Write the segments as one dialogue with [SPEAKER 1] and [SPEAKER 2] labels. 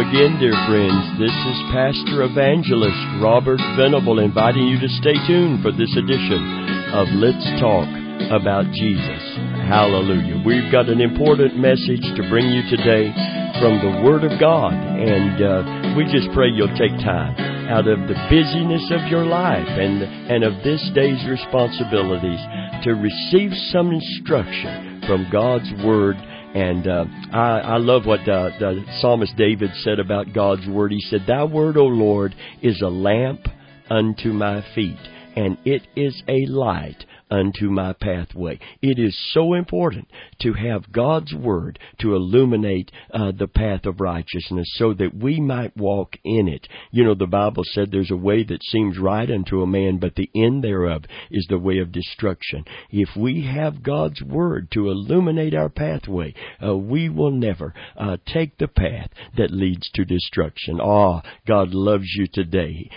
[SPEAKER 1] again, dear friends. This is Pastor Evangelist Robert Venable inviting you to stay tuned for this edition of Let's Talk About Jesus. Hallelujah. We've got an important message to bring you today from the Word of God, and we just pray you'll take time out of the busyness of your life and of this day's responsibilities to receive some instruction from God's Word. And I love what the psalmist David said about God's Word. He said, "Thy Word, O Lord, is a lamp unto my feet, and it is a light unto my pathway." It is so important to have God's Word to illuminate the path of righteousness so that we might walk in it. You know, the Bible said there's a way that seems right unto a man, but the end thereof is the way of destruction. If we have God's Word to illuminate our pathway, we will never take the path that leads to destruction. God loves you today.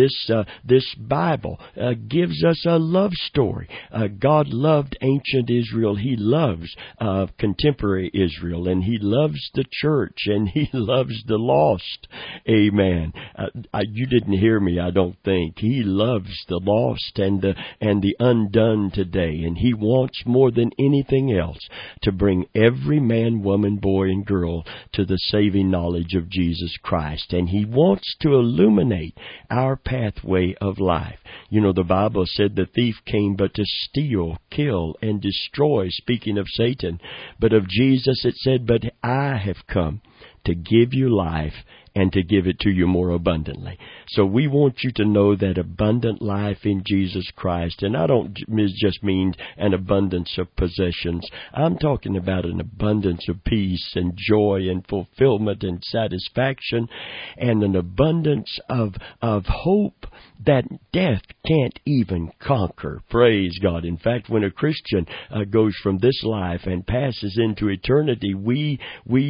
[SPEAKER 1] This Bible gives us a love story. God loved ancient Israel. He loves contemporary Israel, and He loves the church, and He loves the lost. Amen. You didn't hear me, I don't think. He loves the lost and the undone today, and He wants more than anything else to bring every man, woman, boy, and girl to the saving knowledge of Jesus Christ, and He wants to illuminate our pathway of life. You know, the Bible said the thief came but to steal, kill, and destroy, speaking of Satan. But of Jesus it said, "But I have come to give you life and to give it to you more abundantly." So we want you to know that abundant life in Jesus Christ. And I don't just mean an abundance of possessions. I'm talking about an abundance of peace and joy and fulfillment and satisfaction, and an abundance of hope that death can't even conquer. Praise God. In fact, when a Christian goes from this life and passes into eternity, we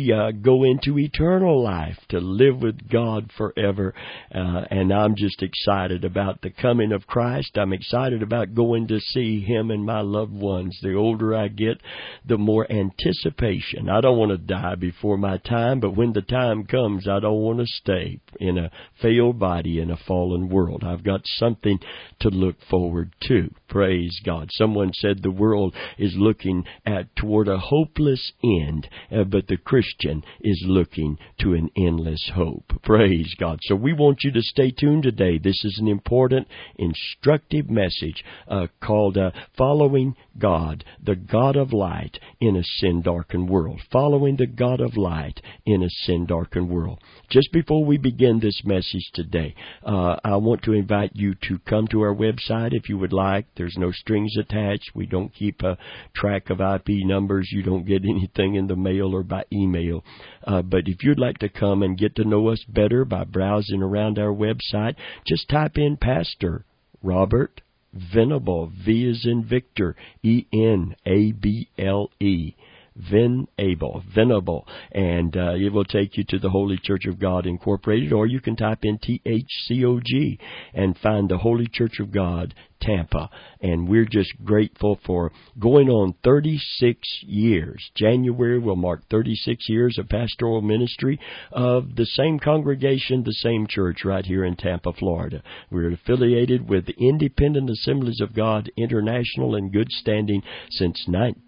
[SPEAKER 1] go into eternal life to live with God forever. And I'm just excited about the coming of Christ. I'm excited about going to see Him and my loved ones. The older I get, the more anticipation. I don't want to die before my time, but when the time comes, I don't want to stay in a failed body in a fallen world. I've got something to look forward to. Praise God. Someone said the world is looking toward a hopeless end, but the Christian is looking to an endless hope. Praise God. So we want you to stay tuned today. This is an important, instructive message called Following God, the God of Light in a Sin-Darkened World. Following the God of Light in a Sin-Darkened World. Just before we begin this message today, I want to invite you to come to our website if you would like. There's no strings attached. We don't keep a track of IP numbers. You don't get anything in the mail or by email. But if you'd like to come and get to know us better by browsing around our website, just type in Pastor Robert Venable, V as in Victor, E-N-A-B-L-E. Venable, and it will take you to the Holy Church of God Incorporated, or you can type in THCOG and find the Holy Church of God Tampa. And we're just grateful for going on 36 years. January will mark 36 years of pastoral ministry of the same congregation, the same church right here in Tampa, Florida. We're affiliated with the Independent Assemblies of God International in good standing since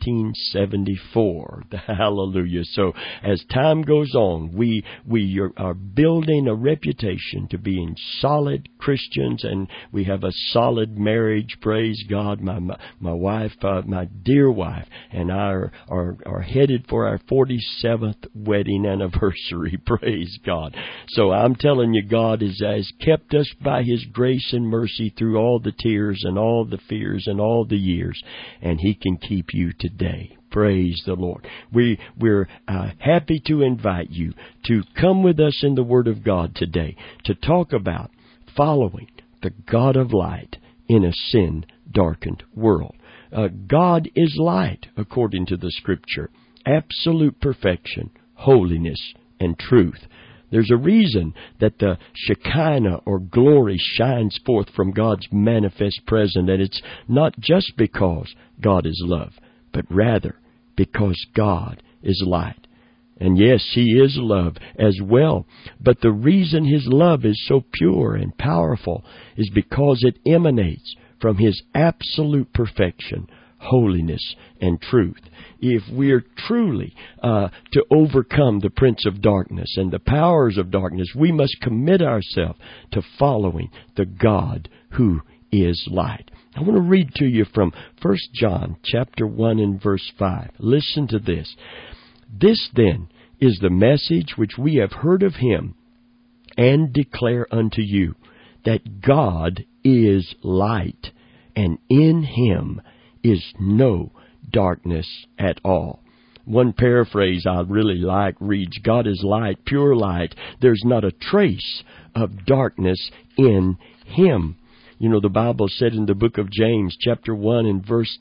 [SPEAKER 1] 1974. Hallelujah. So as time goes on, we are building a reputation to being solid Christians, and we have a solid marriage. Praise God. My wife, my dear wife, and I are headed for our 47th wedding anniversary. Praise God. So I'm telling you, God has kept us by His grace and mercy through all the tears and all the fears and all the years, and He can keep you today. Praise the Lord. We're happy to invite you to come with us in the Word of God today to talk about following the God of light in a sin-darkened world. God is light, according to the Scripture. Absolute perfection, holiness, and truth. There's a reason that the Shekinah or glory shines forth from God's manifest presence, and it's not just because God is love, but rather because God is light. And yes, He is love as well. But the reason His love is so pure and powerful is because it emanates from His absolute perfection, holiness, and truth. If we're truly to overcome the prince of darkness and the powers of darkness, we must commit ourselves to following the God who is light. I want to read to you from 1 John chapter 1 and verse 5. Listen to this. This then is the message which we have heard of Him and declare unto you, that God is light, and in Him is no darkness at all. One paraphrase I really like reads, God is light, pure light. There's not a trace of darkness in Him. You know, the Bible said in the book of James, chapter 1 and verse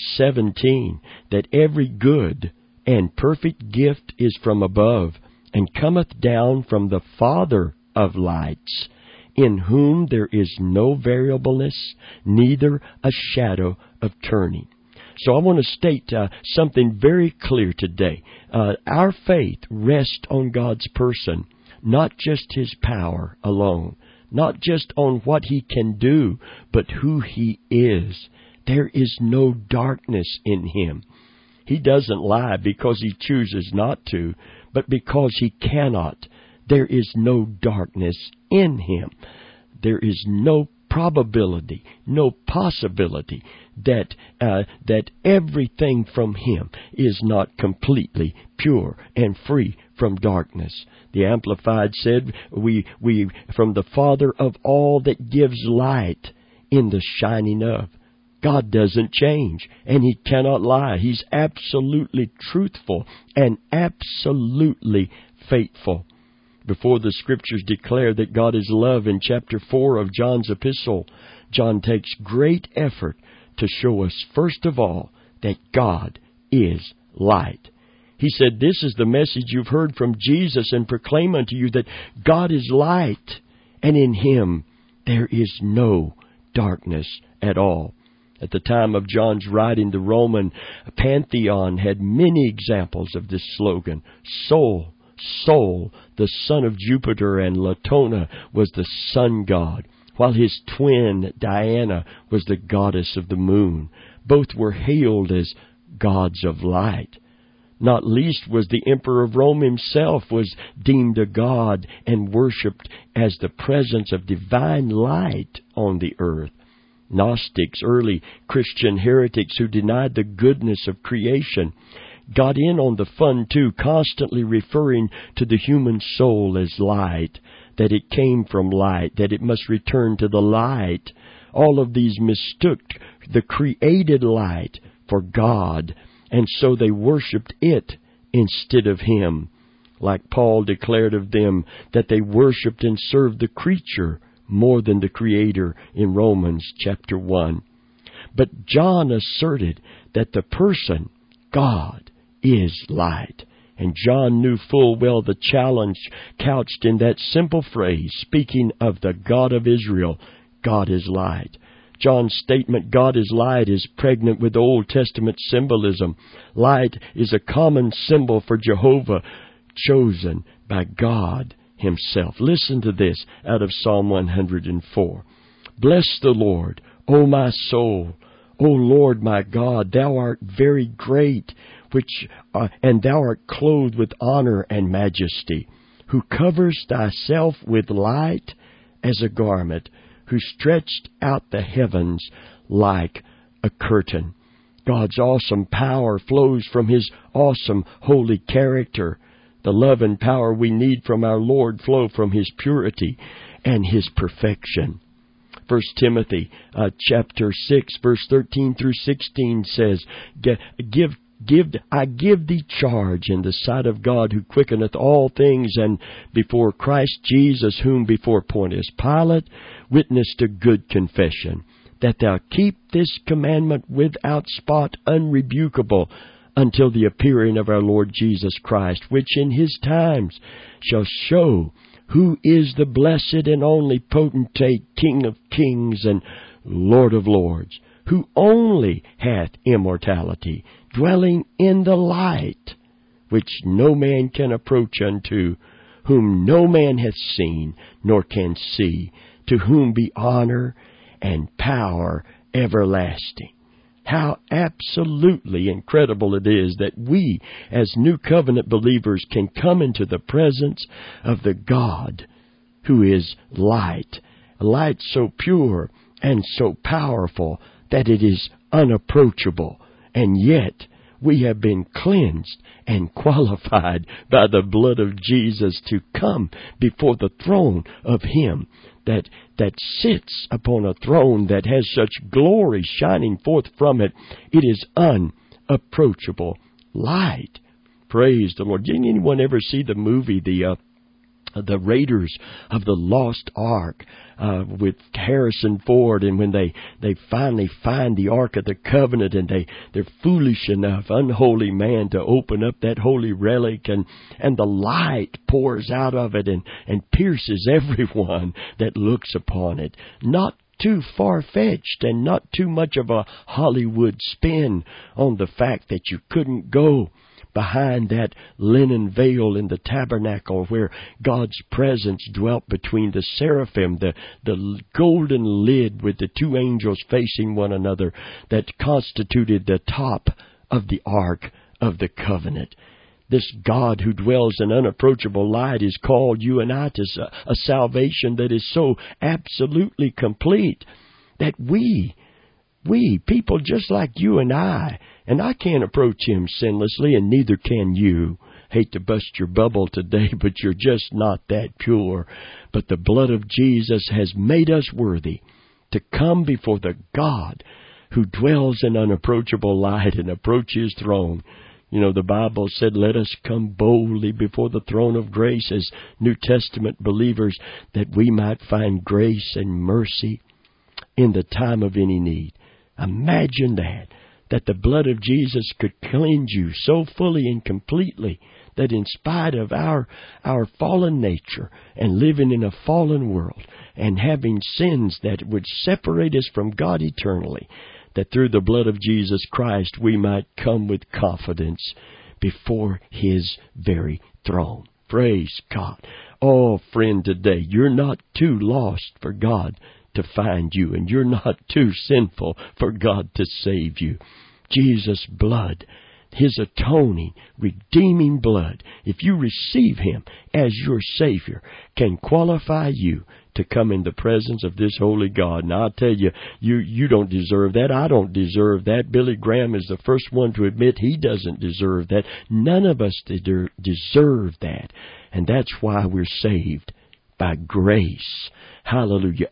[SPEAKER 1] 17, that every good and perfect gift is from above, and cometh down from the Father of lights, in whom there is no variableness, neither a shadow of turning. So I want to state something very clear today. Our faith rests on God's person, not just His power alone, not just on what He can do, but who He is. There is no darkness in Him. He doesn't lie because He chooses not to, but because He cannot. There is no darkness in Him. There is no probability, no possibility that everything from Him is not completely pure and free from darkness. The Amplified said, we from the Father of all that gives light in the shining of. God doesn't change, and He cannot lie. He's absolutely truthful and absolutely faithful. Before the Scriptures declare that God is love in chapter 4 of John's epistle, John takes great effort to show us, first of all, that God is light. He said, this is the message you've heard from Jesus, and proclaim unto you that God is light, and in Him there is no darkness at all. At the time of John's writing, the Roman pantheon had many examples of this slogan. Sol, the son of Jupiter, and Latona was the sun god, while his twin, Diana, was the goddess of the moon. Both were hailed as gods of light. Not least was the Emperor of Rome himself was deemed a god and worshipped as the presence of divine light on the earth. Gnostics, early Christian heretics who denied the goodness of creation, got in on the fun too, constantly referring to the human soul as light, that it came from light, that it must return to the light. All of these mistook the created light for God, and so they worshipped it instead of Him. Like Paul declared of them, that they worshipped and served the creature more than the Creator in Romans chapter 1. But John asserted that the person, God, is light. And John knew full well the challenge couched in that simple phrase, speaking of the God of Israel, God is light. John's statement, God is light, is pregnant with Old Testament symbolism. Light is a common symbol for Jehovah, chosen by God Himself. Listen to this out of Psalm 104. Bless the Lord, O my soul. O Lord my God, Thou art very great, and Thou art clothed with honor and majesty, who covers Thyself with light as a garment, who stretched out the heavens like a curtain. God's awesome power flows from His awesome holy character. The love and power we need from our Lord flow from His purity and His perfection. 1 Timothy chapter 6, verse 13 through 16 says, I give thee charge in the sight of God, who quickeneth all things, and before Christ Jesus, whom before Pontius Pilate witnessed a good confession, that thou keep this commandment without spot, unrebukable, until the appearing of our Lord Jesus Christ, which in His times shall show who is the blessed and only potentate, King of kings and Lord of lords, who only hath immortality, dwelling in the light, which no man can approach unto, whom no man hath seen, nor can see, to whom be honor and power everlasting. How absolutely incredible it is that we, as New Covenant believers, can come into the presence of the God who is light. Light so pure and so powerful that it is unapproachable. And yet we have been cleansed and qualified by the blood of Jesus to come before the throne of Him that sits upon a throne that has such glory shining forth from it. It is unapproachable light. Praise the Lord. Didn't anyone ever see the movie, the Raiders of the Lost Ark, with Harrison Ford, and when they finally find the Ark of the Covenant, and they're foolish enough, unholy man, to open up that holy relic, and the light pours out of it and pierces everyone that looks upon it. Not too far-fetched and not too much of a Hollywood spin on the fact that you couldn't go behind that linen veil in the tabernacle where God's presence dwelt between the seraphim, the golden lid with the two angels facing one another that constituted the top of the Ark of the Covenant. This God who dwells in unapproachable light is called you and I to a salvation that is so absolutely complete that we, people just like you and I can't approach Him sinlessly, and neither can you. Hate to bust your bubble today, but you're just not that pure. But the blood of Jesus has made us worthy to come before the God who dwells in unapproachable light and approach His throne. You know, the Bible said, let us come boldly before the throne of grace as New Testament believers, that we might find grace and mercy in the time of any need. Imagine that the blood of Jesus could cleanse you so fully and completely that in spite of our fallen nature and living in a fallen world and having sins that would separate us from God eternally, that through the blood of Jesus Christ we might come with confidence before His very throne. Praise God. Oh, friend, today you're not too lost for God to find you, and you're not too sinful for God to save you. Jesus' blood, His atoning, redeeming blood, if you receive Him as your Savior, can qualify you to come in the presence of this holy God. Now, I'll tell you, you don't deserve that. I don't deserve that. Billy Graham is the first one to admit he doesn't deserve that. None of us deserve that. And that's why we're saved by grace. Hallelujah.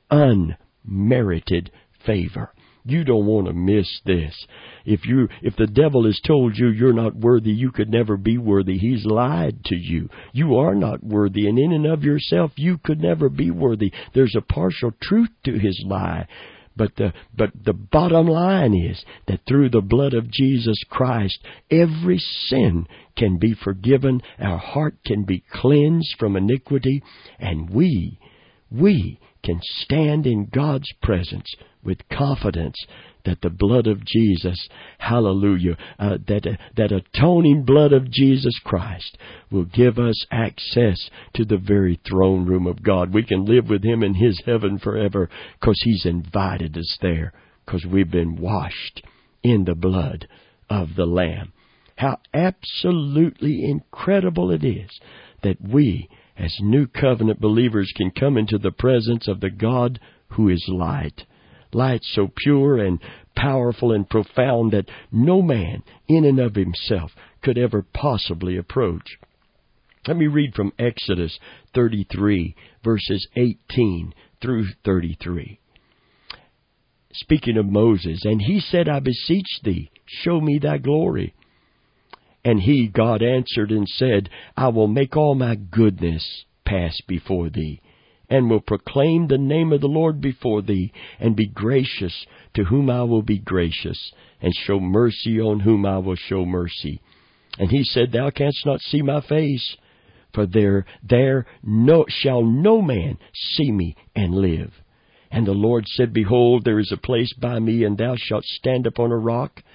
[SPEAKER 1] Unmerited favor. You don't want to miss this. If the devil has told you you're not worthy, you could never be worthy, he's lied to you. You are not worthy, and in and of yourself, you could never be worthy. There's a partial truth to his lie. But the bottom line is that through the blood of Jesus Christ, every sin can be forgiven, our heart can be cleansed from iniquity, and we can stand in God's presence with confidence that the blood of Jesus, hallelujah, that atoning blood of Jesus Christ will give us access to the very throne room of God. We can live with Him in His heaven forever because He's invited us there, because we've been washed in the blood of the Lamb. How absolutely incredible it is that we, as New Covenant believers, can come into the presence of the God who is light. Light so pure and powerful and profound that no man in and of himself could ever possibly approach. Let me read from Exodus 33, verses 18 through 33. Speaking of Moses, and he said, I beseech thee, show me thy glory. And he, God, answered and said, I will make all my goodness pass before thee, and will proclaim the name of the Lord before thee, and be gracious to whom I will be gracious, and show mercy on whom I will show mercy. And he said, Thou canst not see my face, for there shall no man see me and live. And the Lord said, Behold, there is a place by me, and thou shalt stand upon a rock.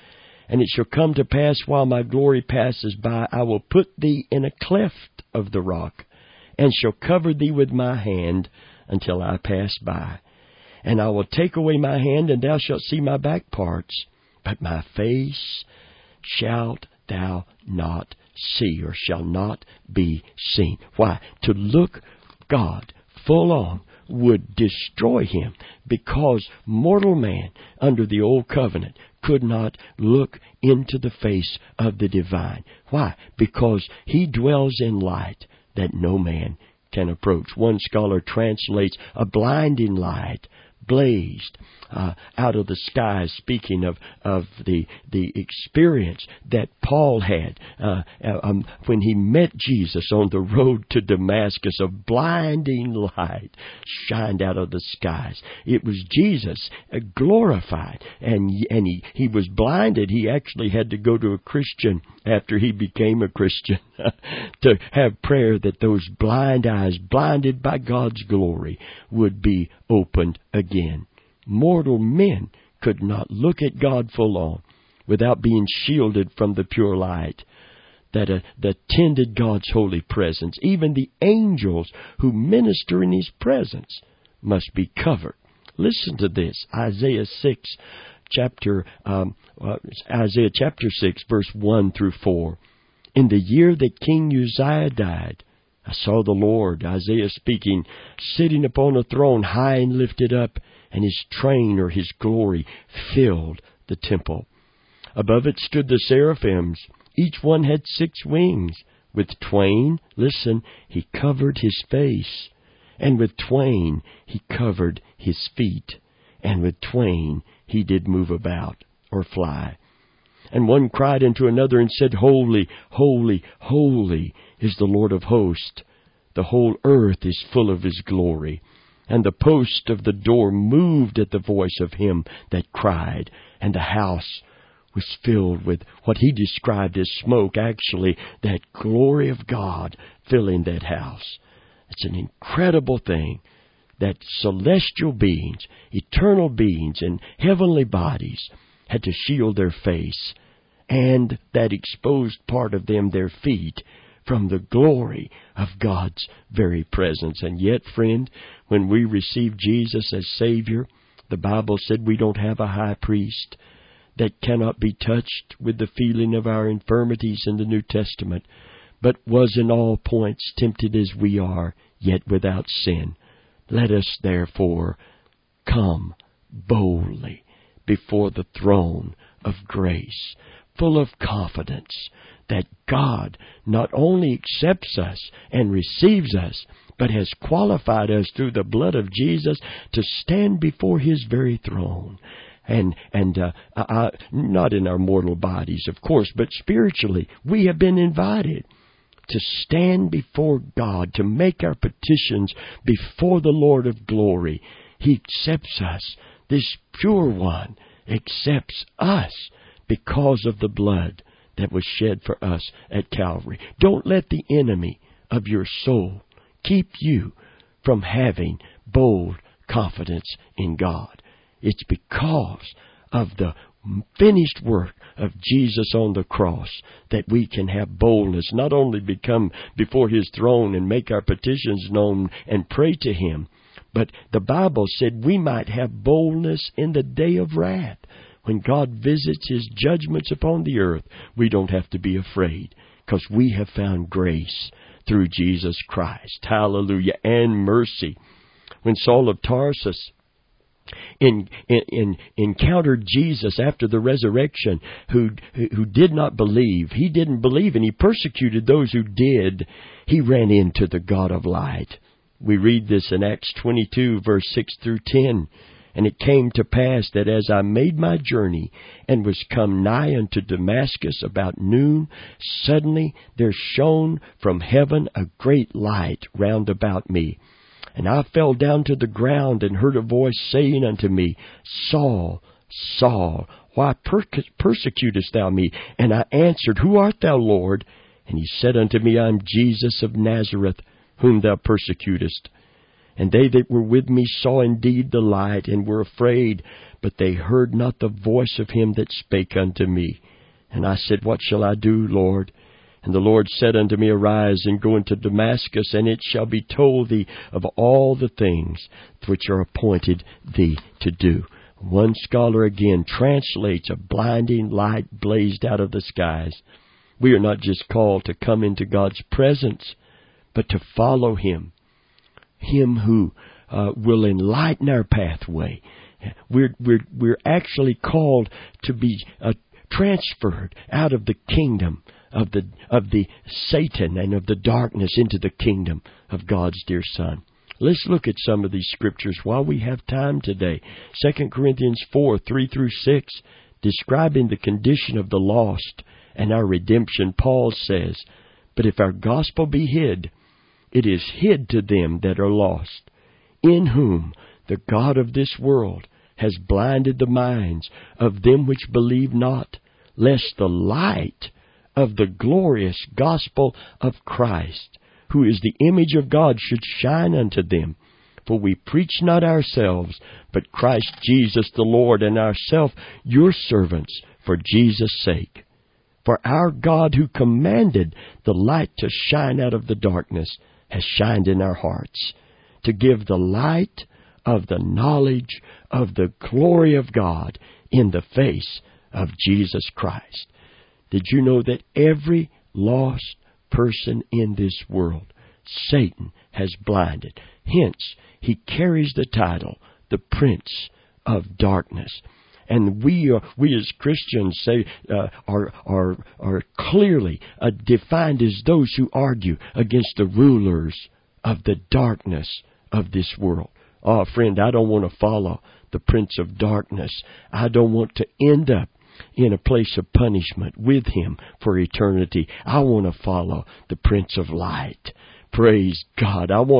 [SPEAKER 1] And it shall come to pass, while my glory passes by, I will put thee in a cleft of the rock, and shall cover thee with my hand until I pass by. And I will take away my hand, and thou shalt see my back parts, but my face shalt thou not see, or shall not be seen. Why? To look God full on would destroy him, because mortal man under the old covenant could not look into the face of the divine. Why? Because he dwells in light that no man can approach. One scholar translates a blinding light blazed out of the skies, speaking of the experience that Paul had when he met Jesus on the road to Damascus. A blinding light shined out of the skies. It was Jesus glorified, and he was blinded. He actually had to go to a Christian after he became a Christian to have prayer that those blind eyes, blinded by God's glory, would be opened again. Mortal men could not look at God full on without being shielded from the pure light that attended God's holy presence. Even the angels who minister in His presence must be covered. Listen to this, Isaiah chapter 6, verse 1 through 4. In the year that King Uzziah died, I saw the Lord, Isaiah speaking, sitting upon a throne high and lifted up, and His train, or His glory, filled the temple. Above it stood the seraphims. Each one had 6 wings. With twain, listen, He covered His face, and with twain He covered His feet, and with twain He did move about, or fly. And one cried unto another and said, Holy, holy, holy is the Lord of hosts. The whole earth is full of His glory. And the post of the door moved at the voice of him that cried, and the house was filled with what he described as smoke. Actually, that glory of God filling that house. It's an incredible thing that celestial beings, eternal beings in heavenly bodies had to shield their face, and that exposed part of them, their feet, from the glory of God's very presence. And yet, friend, when we receive Jesus as Savior, the Bible said we don't have a high priest that cannot be touched with the feeling of our infirmities in the New Testament, but was in all points tempted as we are, yet without sin. Let us therefore come boldly before the throne of grace, full of confidence that God not only accepts us and receives us, but has qualified us through the blood of Jesus to stand before His very throne. And not in our mortal bodies, of course, but spiritually, we have been invited to stand before God, to make our petitions before the Lord of glory. He accepts us. This pure one accepts us because of the blood that was shed for us at Calvary. Don't let the enemy of your soul keep you from having bold confidence in God. It's because of the finished work of Jesus on the cross that we can have boldness, not only become before His throne and make our petitions known and pray to Him, but the Bible said we might have boldness in the day of wrath. When God visits His judgments upon the earth, we don't have to be afraid, because we have found grace through Jesus Christ. Hallelujah. And mercy. When Saul of Tarsus encountered Jesus after the resurrection, who did not believe, he didn't believe, and he persecuted those who did, he ran into the God of light. We read this in Acts 22, verse 6 through 10. And it came to pass that as I made my journey, and was come nigh unto Damascus about noon, suddenly there shone from heaven a great light round about me. And I fell down to the ground, and heard a voice saying unto me, Saul, Saul, why persecutest thou me? And I answered, Who art thou, Lord? And He said unto me, I am Jesus of Nazareth, whom thou persecutest. And they that were with me saw indeed the light, and were afraid, but they heard not the voice of him that spake unto me. And I said, What shall I do, Lord? And the Lord said unto me, Arise and go into Damascus, and it shall be told thee of all the things which are appointed thee to do. One scholar again translates, a blinding light blazed out of the skies. We are not just called to come into God's presence, but to follow Him. Him who will enlighten our pathway. We're actually called to be transferred out of the kingdom of the Satan and of the darkness into the kingdom of God's dear Son. Let's look at some of these scriptures while we have time today. 2 Corinthians 4, 3 through 6, describing the condition of the lost and our redemption, Paul says, But if our gospel be hid, it is hid to them that are lost, in whom the God of this world has blinded the minds of them which believe not, lest the light of the glorious gospel of Christ, who is the image of God, should shine unto them. For we preach not ourselves, but Christ Jesus the Lord, and ourselves your servants for Jesus' sake. For our God, who commanded the light to shine out of the darkness, has shined in our hearts, to give the light of the knowledge of the glory of God in the face of Jesus Christ. Did you know that every lost person in this world, Satan has blinded? Hence, he carries the title, the Prince of Darkness. And we as Christians say are clearly defined as those who argue against the rulers of the darkness of this world. Oh, friend, I don't want to follow the Prince of Darkness. I don't want to end up in a place of punishment with him for eternity. I want to follow the Prince of Light. Praise God. I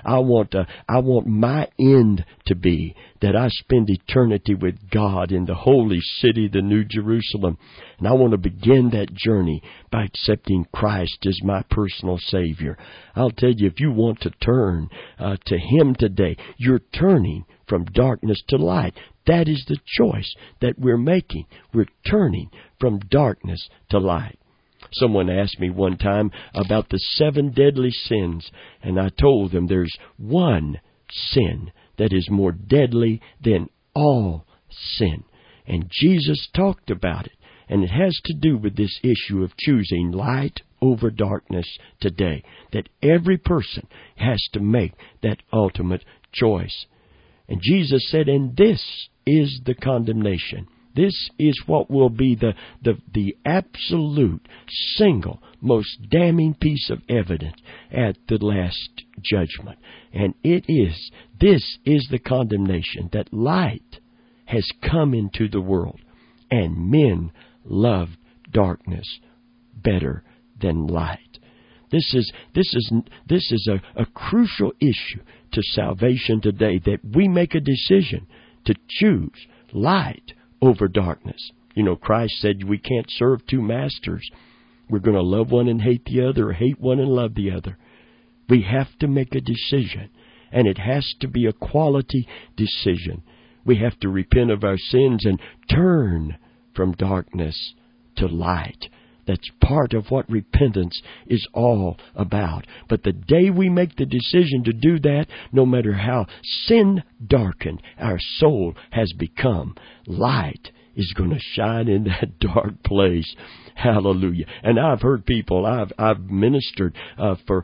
[SPEAKER 1] want my end to be that I spend eternity with God in the holy city, the New Jerusalem. And I want to begin that journey by accepting Christ as my personal Savior. I'll tell you, if you want to turn to Him today, you're turning from darkness to light. That is the choice that we're making. We're turning from darkness to light. Someone asked me one time about the 7 deadly sins, and I told them there's one sin that is more deadly than all sin. And Jesus talked about it, and it has to do with this issue of choosing light over darkness today, that every person has to make that ultimate choice. And Jesus said, and this is the condemnation. This is what will be the absolute, single, most damning piece of evidence at the last judgment. And this is the condemnation, that light has come into the world, and men love darkness better than light. This is a crucial issue to salvation today, that we make a decision to choose light over darkness. You know, Christ said we can't serve 2 masters. We're going to love one and hate the other, or hate one and love the other. We have to make a decision, and it has to be a quality decision. We have to repent of our sins and turn from darkness to light. That's part of what repentance is all about. But the day we make the decision to do that, no matter how sin darkened our soul has become, light is going to shine in that dark place. Hallelujah. And I've heard people, I've ministered for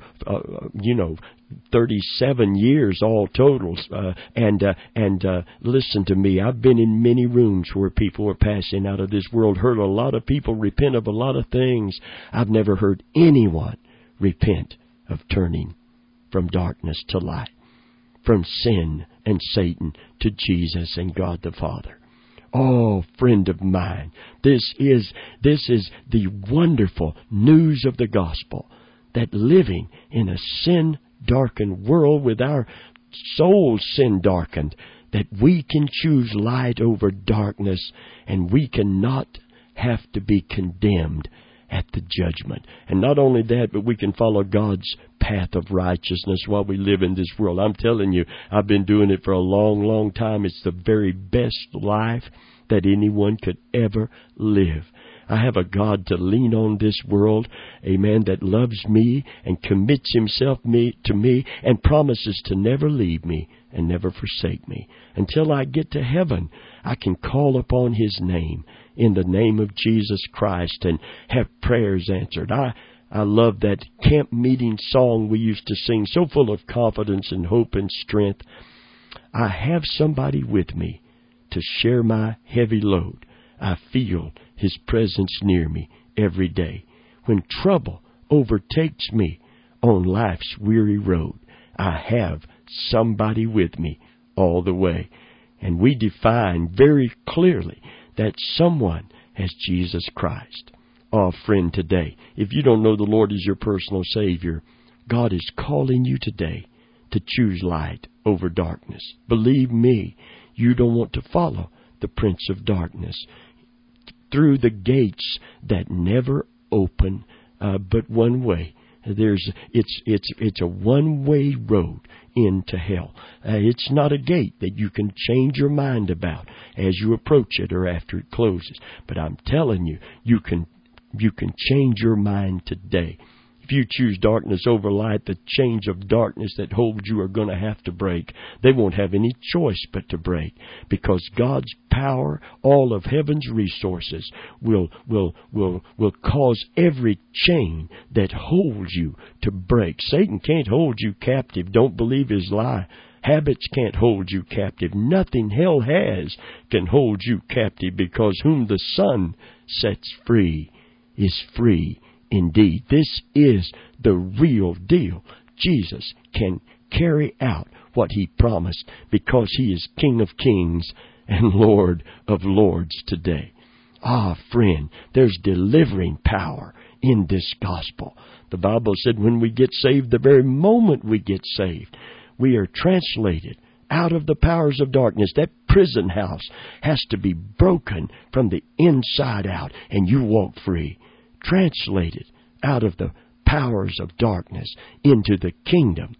[SPEAKER 1] 37 years all total. And listen to me, I've been in many rooms where people were passing out of this world, heard a lot of people repent of a lot of things. I've never heard anyone repent of turning from darkness to light, from sin and Satan to Jesus and God the Father. Oh, friend of mine, this is the wonderful news of the gospel, that living in a sin-darkened world, with our souls sin-darkened, that we can choose light over darkness, and we cannot have to be condemned at the judgment. And not only that, but we can follow God's path of righteousness while we live in this world. I'm telling you, I've been doing it for a long, long time. It's the very best life that anyone could ever live. I have a God to lean on this world, amen, that loves me and commits himself to me and promises to never leave me and never forsake me. Until I get to heaven, I can call upon his name in the name of Jesus Christ and have prayers answered. I love that camp meeting song we used to sing, so full of confidence and hope and strength. I have somebody with me to share my heavy load. I feel his presence near me every day. When trouble overtakes me on life's weary road, I have somebody with me all the way. And we define very clearly that someone as Jesus Christ. Oh, friend, today, if you don't know the Lord as your personal Savior, God is calling you today to choose light over darkness. Believe me, you don't want to follow the prince of darkness through the gates that never open but one way. It's a one-way road into hell. It's not a gate that you can change your mind about as you approach it or after it closes. But I'm telling you, you can change your mind today. If you choose darkness over light, the chains of darkness that hold you are going to have to break. They won't have any choice but to break, because God's power, all of heaven's resources, will cause every chain that holds you to break. Satan can't hold you captive. Don't believe his lie. Habits can't hold you captive. Nothing hell has can hold you captive, because whom the Son sets free is free indeed. This is the real deal. Jesus can carry out what he promised, because he is King of Kings and Lord of Lords today. Ah, friend, there's delivering power in this gospel. The Bible said when we get saved, the very moment we get saved, we are translated out of the powers of darkness. That prison house has to be broken from the inside out, and you walk free. Translated out of the powers of darkness into the kingdom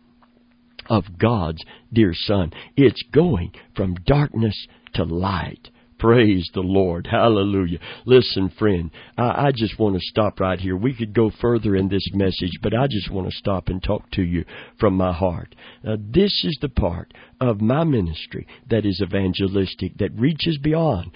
[SPEAKER 1] of God's dear Son. It's going from darkness to light. Praise the Lord. Hallelujah. Listen, friend, I just want to stop right here. We could go further in this message, but I just want to stop and talk to you from my heart. This is the part of my ministry that is evangelistic, that reaches beyond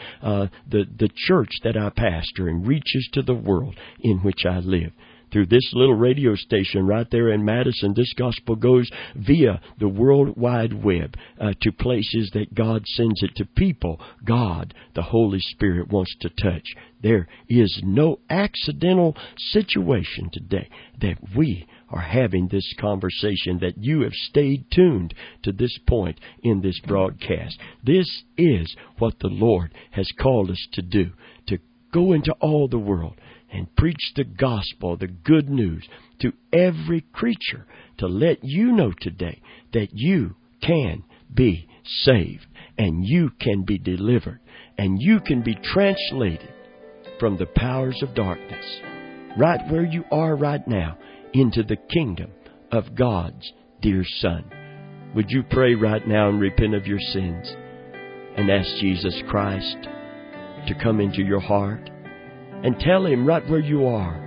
[SPEAKER 1] the church that I pastor and reaches to the world in which I live. Through this little radio station right there in Madison, this gospel goes via the World Wide Web to places that God sends it to people God, the Holy Spirit, wants to touch. There is no accidental situation today that we are having this conversation, that you have stayed tuned to this point in this broadcast. This is what the Lord has called us to do, to go into all the world and preach the gospel, the good news, to every creature, to let you know today that you can be saved and you can be delivered and you can be translated from the powers of darkness, right where you are right now, into the kingdom of God's dear Son. Would you pray right now and repent of your sins and ask Jesus Christ to come into your heart? And tell him right where you are,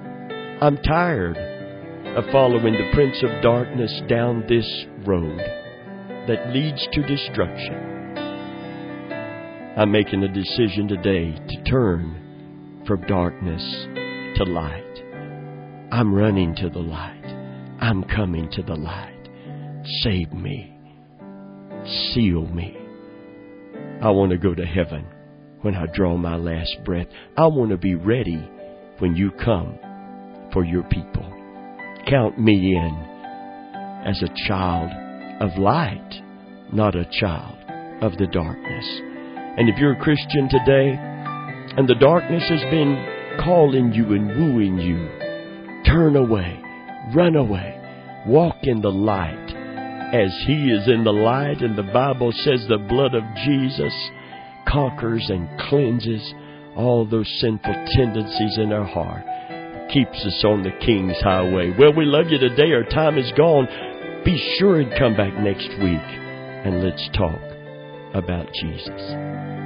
[SPEAKER 1] I'm tired of following the prince of darkness down this road that leads to destruction. I'm making a decision today to turn from darkness to light. I'm running to the light. I'm coming to the light. Save me. Seal me. I want to go to heaven when I draw my last breath. I want to be ready when you come for your people. Count me in as a child of light, not a child of the darkness. And if you're a Christian today and the darkness has been calling you and wooing you, turn away, run away, walk in the light as he is in the light. And the Bible says the blood of Jesus conquers and cleanses all those sinful tendencies in our heart, keeps us on the King's highway. Well, we love you today. Our time is gone. Be sure and come back next week and let's talk about Jesus.